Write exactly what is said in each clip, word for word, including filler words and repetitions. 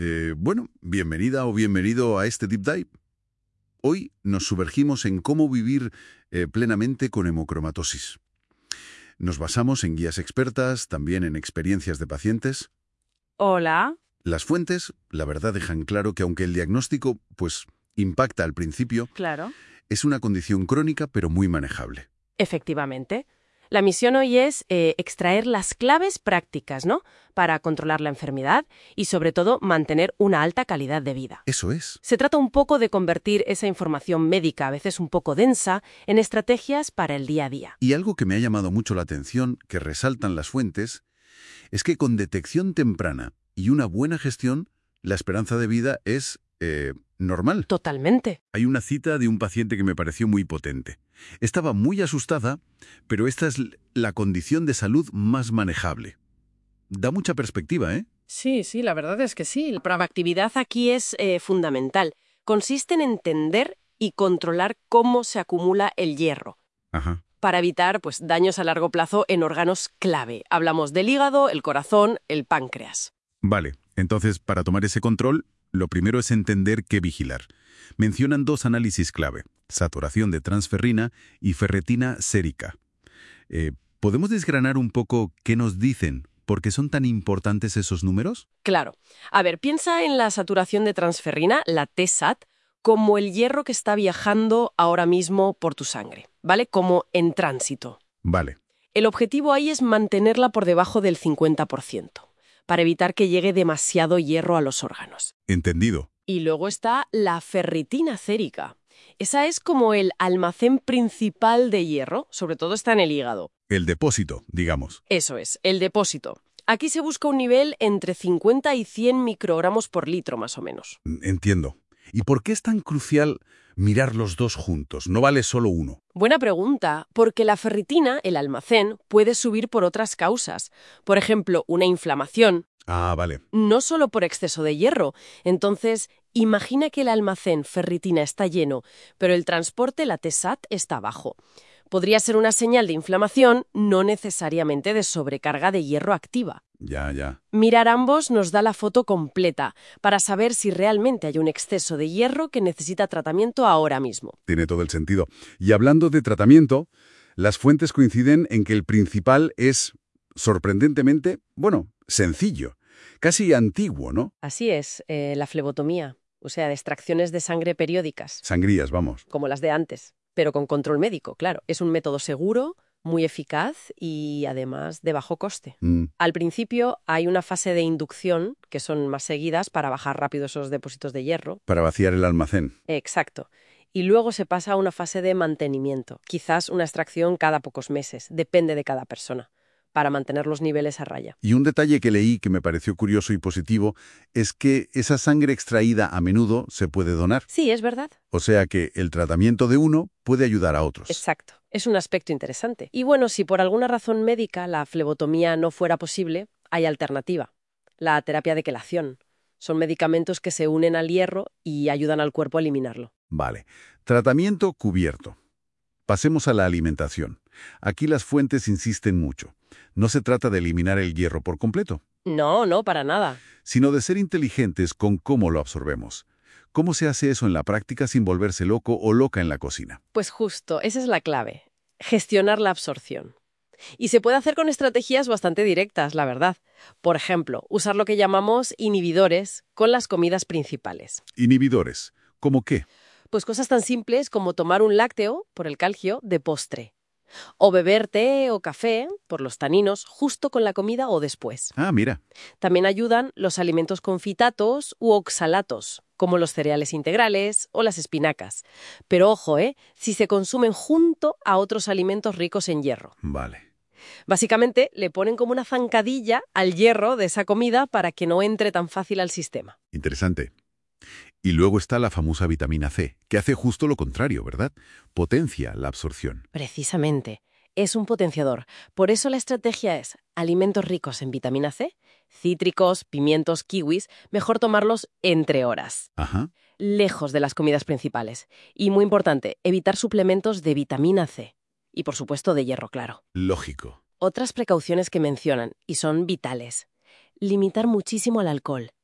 Eh, bueno, bienvenida o bienvenido a este Deep Dive. Hoy nos sumergimos en cómo vivir eh, plenamente con hemocromatosis. Nos basamos en guías expertas, también en experiencias de pacientes. Hola. Las fuentes, la verdad, dejan claro que aunque el diagnóstico, pues, impacta al principio, Claro. es una condición crónica pero muy manejable. Efectivamente. La misión hoy es eh, extraer las claves prácticas, ¿no? Para controlar la enfermedad y, sobre todo, mantener una alta calidad de vida. Eso es. Se trata un poco de convertir esa información médica, a veces un poco densa, en estrategias para el día a día. Y algo que me ha llamado mucho la atención, que resaltan las fuentes, es que con detección temprana y una buena gestión, la esperanza de vida es eh, normal. Totalmente. Hay una cita de un paciente que me pareció muy potente. Estaba muy asustada, pero esta es la condición de salud más manejable. Da mucha perspectiva, ¿eh? Sí, sí, la verdad es que sí. La proactividad aquí es eh, fundamental. Consiste en entender y controlar cómo se acumula el hierro, Ajá. para evitar pues, daños a largo plazo en órganos clave. Hablamos del hígado, el corazón, el páncreas. Vale, entonces para tomar ese control, lo primero es entender qué vigilar. Mencionan dos análisis clave, saturación de transferrina y ferretina sérica. Eh, ¿Podemos desgranar un poco qué nos dicen? ¿Por qué son tan importantes esos números? Claro. A ver, piensa en la saturación de transferrina, la T SAT, como el hierro que está viajando ahora mismo por tu sangre, ¿vale? Como en tránsito. Vale. El objetivo ahí es mantenerla por debajo del cincuenta por ciento, para evitar que llegue demasiado hierro a los órganos. Entendido. Y luego está la ferritina sérica. Esa es como el almacén principal de hierro, sobre todo está en el hígado. El depósito, digamos. Eso es, el depósito. Aquí se busca un nivel entre cincuenta y cien microgramos por litro, más o menos. Entiendo. ¿Y por qué es tan crucial mirar los dos juntos? No vale solo uno. Buena pregunta, porque la ferritina, el almacén, puede subir por otras causas. Por ejemplo, una inflamación. Ah, vale. No solo por exceso de hierro. Entonces, imagina que el almacén ferritina está lleno, pero el transporte, la T SAT, está bajo. Podría ser una señal de inflamación, no necesariamente de sobrecarga de hierro activa. Ya, ya. Mirar ambos nos da la foto completa para saber si realmente hay un exceso de hierro que necesita tratamiento ahora mismo. Tiene todo el sentido. Y hablando de tratamiento, las fuentes coinciden en que el principal es, sorprendentemente, bueno, sencillo, casi antiguo, ¿no? Así es, eh, la flebotomía, o sea, de extracciones de sangre periódicas, Sangrías, vamos. como las de antes, pero con control médico, claro. Es un método seguro, muy eficaz y además de bajo coste. Mm, Al principio hay una fase de inducción, que son más seguidas para bajar rápido esos depósitos de hierro. para vaciar el almacén. Exacto. Y luego se pasa a una fase de mantenimiento, quizás una extracción cada pocos meses, depende de cada persona, para mantener los niveles a raya. Y un detalle que leí que me pareció curioso y positivo es que esa sangre extraída a menudo se puede donar. Sí, es verdad. O sea que el tratamiento de uno puede ayudar a otros. Exacto. Es un aspecto interesante. Y bueno, si por alguna razón médica la flebotomía no fuera posible, hay alternativa. La terapia de quelación. Son medicamentos que se unen al hierro y ayudan al cuerpo a eliminarlo. Vale. Tratamiento cubierto. Pasemos a la alimentación. Aquí las fuentes insisten mucho. No se trata de eliminar el hierro por completo, No, no, para nada. sino de ser inteligentes con cómo lo absorbemos. ¿Cómo se hace eso en la práctica sin volverse loco o loca en la cocina? Pues justo, esa es la clave. Gestionar la absorción. Y se puede hacer con estrategias bastante directas, la verdad. Por ejemplo, usar lo que llamamos inhibidores con las comidas principales. Inhibidores. ¿Cómo qué? Pues cosas tan simples como tomar un lácteo, por el calcio, de postre. O beber té o café, por los taninos, justo con la comida o después. Ah, mira. También ayudan los alimentos con fitatos u oxalatos, como los cereales integrales o las espinacas. Pero ojo, ¿eh? Si se consumen junto a otros alimentos ricos en hierro. Vale. Básicamente, le ponen como una zancadilla al hierro de esa comida para que no entre tan fácil al sistema. Interesante. Y luego está la famosa vitamina C, que hace justo lo contrario, ¿verdad? Potencia la absorción. Precisamente. Es un potenciador. Por eso la estrategia es alimentos ricos en vitamina C, cítricos, pimientos, kiwis, mejor tomarlos entre horas, Ajá. lejos de las comidas principales. Y muy importante, evitar suplementos de vitamina C. Y por supuesto de hierro, claro. Lógico. Otras precauciones que mencionan, y son vitales. Limitar muchísimo el alcohol.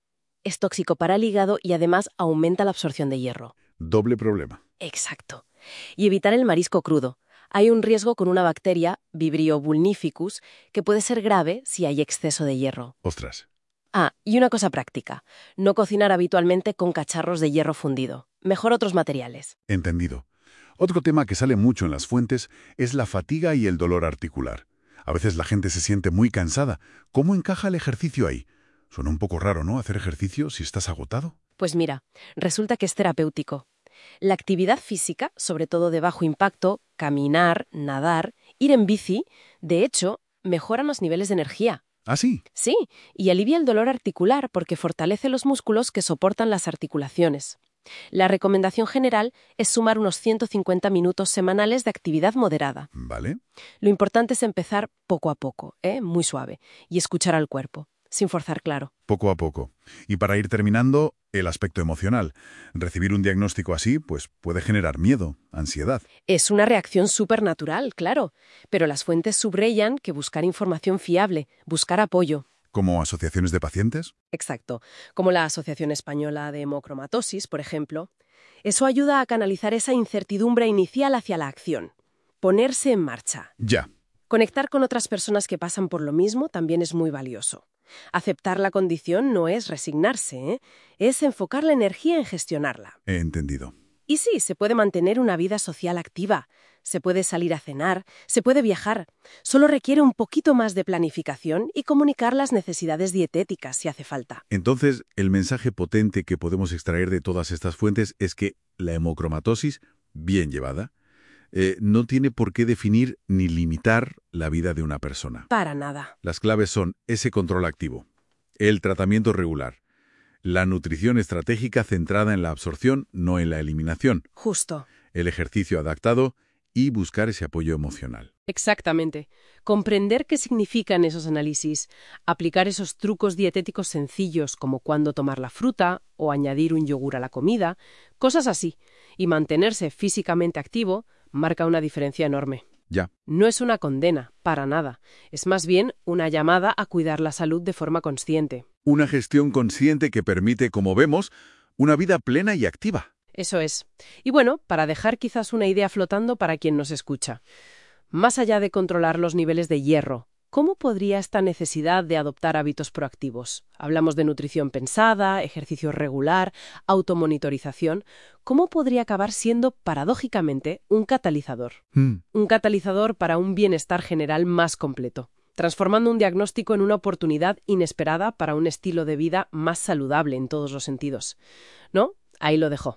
es tóxico para el hígado y además aumenta la absorción de hierro. Doble problema. Exacto. Y evitar el marisco crudo. Hay un riesgo con una bacteria, Vibrio vulnificus, que puede ser grave si hay exceso de hierro. Ostras. Ah, y una cosa práctica. No cocinar habitualmente con cacharros de hierro fundido. Mejor otros materiales. Entendido. Otro tema que sale mucho en las fuentes es la fatiga y el dolor articular. A veces la gente se siente muy cansada. ¿Cómo encaja el ejercicio ahí? Suena un poco raro, ¿no? Hacer ejercicio si estás agotado. Pues mira, resulta que es terapéutico. La actividad física, sobre todo de bajo impacto, caminar, nadar, ir en bici, de hecho, mejoran los niveles de energía. ¿Ah, sí? Sí, y alivia el dolor articular porque fortalece los músculos que soportan las articulaciones. La recomendación general es sumar unos ciento cincuenta minutos semanales de actividad moderada. Vale. Lo importante es empezar poco a poco, ¿eh? Muy suave, y escuchar al cuerpo, sin forzar, claro. Poco a poco. Y para ir terminando, el aspecto emocional. Recibir un diagnóstico así, pues puede generar miedo, ansiedad. Es una reacción supernatural, claro, pero las fuentes subrayan que buscar información fiable, buscar apoyo. ¿Como asociaciones de pacientes? Exacto, como la Asociación Española de Hemocromatosis, por ejemplo. Eso ayuda a canalizar esa incertidumbre inicial hacia la acción. Ponerse en marcha. Ya. Conectar con otras personas que pasan por lo mismo también es muy valioso. Aceptar la condición no es resignarse, ¿eh? Es enfocar la energía en gestionarla. He entendido. Y sí, se puede mantener una vida social activa, se puede salir a cenar, se puede viajar. Solo requiere un poquito más de planificación y comunicar las necesidades dietéticas si hace falta. Entonces, el mensaje potente que podemos extraer de todas estas fuentes es que la hemocromatosis, bien llevada, eh, no tiene por qué definir ni limitar la vida de una persona. Para nada. Las claves son ese control activo, el tratamiento regular, la nutrición estratégica centrada en la absorción, no en la eliminación, Justo. el ejercicio adaptado y buscar ese apoyo emocional. Exactamente. Comprender qué significan esos análisis, aplicar esos trucos dietéticos sencillos como cuándo tomar la fruta o añadir un yogur a la comida, cosas así, y mantenerse físicamente activo marca una diferencia enorme. Ya. No es una condena, para nada. Es más bien una llamada a cuidar la salud de forma consciente. Una gestión consciente que permite, como vemos, una vida plena y activa. Eso es. Y bueno, para dejar quizás una idea flotando para quien nos escucha. Más allá de controlar los niveles de hierro, ¿cómo podría esta necesidad de adoptar hábitos proactivos? Hablamos de nutrición pensada, ejercicio regular, automonitorización. ¿Cómo podría acabar siendo, paradójicamente, un catalizador? Mm. Un catalizador para un bienestar general más completo, transformando un diagnóstico en una oportunidad inesperada para un estilo de vida más saludable en todos los sentidos. ¿No? Ahí lo dejo.